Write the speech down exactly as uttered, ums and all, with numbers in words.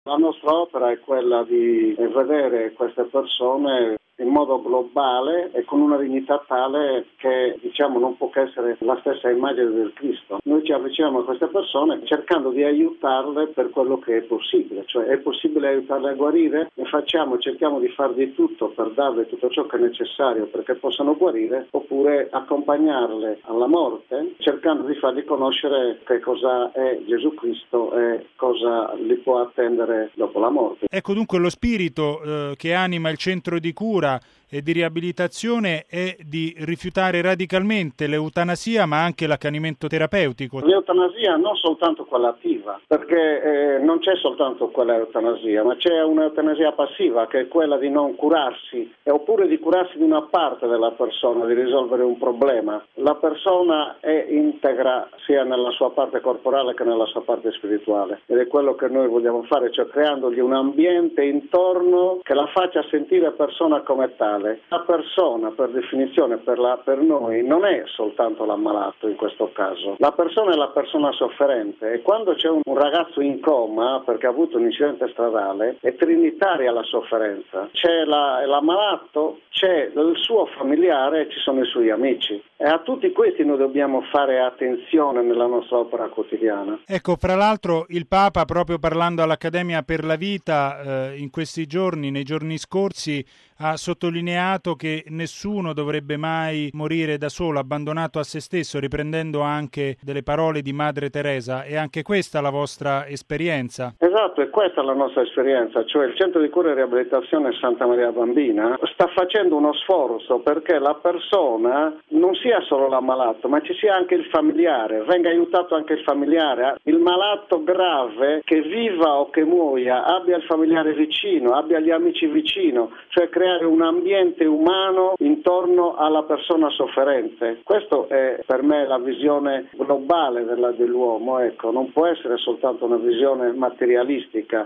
La nostra opera è quella di vedere queste persone in modo globale e con una dignità tale che, diciamo, non può che essere la stessa immagine del Cristo. Noi ci avviciniamo a queste persone cercando di aiutarle per quello che è possibile, cioè è possibile aiutarle a guarire, ne facciamo, cerchiamo di far di tutto per darle tutto ciò che è necessario perché possano guarire, oppure accompagnarle alla morte, cercando di fargli conoscere che cosa è Gesù Cristo e cosa li può attendere dopo la morte. Ecco dunque lo spirito eh, che anima il centro di cura e di riabilitazione è di rifiutare radicalmente l'eutanasia ma anche l'accanimento terapeutico. L'eutanasia non soltanto quella attiva, perché eh, non c'è soltanto quella eutanasia, ma c'è un'eutanasia passiva che è quella di non curarsi oppure di curarsi di una parte della persona, di risolvere un problema. La persona è integra sia nella sua parte corporale che nella sua parte spirituale ed è quello che noi vogliamo fare, cioè creandogli un ambiente intorno che la faccia sentire persona come tale. La persona, per definizione, per, la, per noi, non è soltanto l'ammalato in questo caso. La persona è la persona sofferente e quando c'è un, un ragazzo in coma perché ha avuto un incidente stradale è trinitaria la sofferenza. C'è la, l'ammalato, c'è il suo familiare e ci sono i suoi amici. E a tutti questi noi dobbiamo fare attenzione nella nostra opera quotidiana. Ecco, fra l'altro il Papa, proprio parlando all'Accademia per la Vita, eh, in questi giorni, nei giorni scorsi, ha sottolineato che nessuno dovrebbe mai morire da solo, abbandonato a se stesso, riprendendo anche delle parole di Madre Teresa. È anche questa la vostra esperienza? Esatto, è questa la nostra esperienza, cioè il Centro di Cura e Riabilitazione Santa Maria Bambina sta facendo uno sforzo perché la persona non sia solo l'ammalato, ma ci sia anche il familiare, venga aiutato anche il familiare. Il malato grave, che viva o che muoia, abbia il familiare vicino, abbia gli amici vicino, cioè creare un ambiente umano intorno alla persona sofferente. Questo è per me la visione globale della, dell'uomo, ecco, non può essere soltanto una visione materialistica.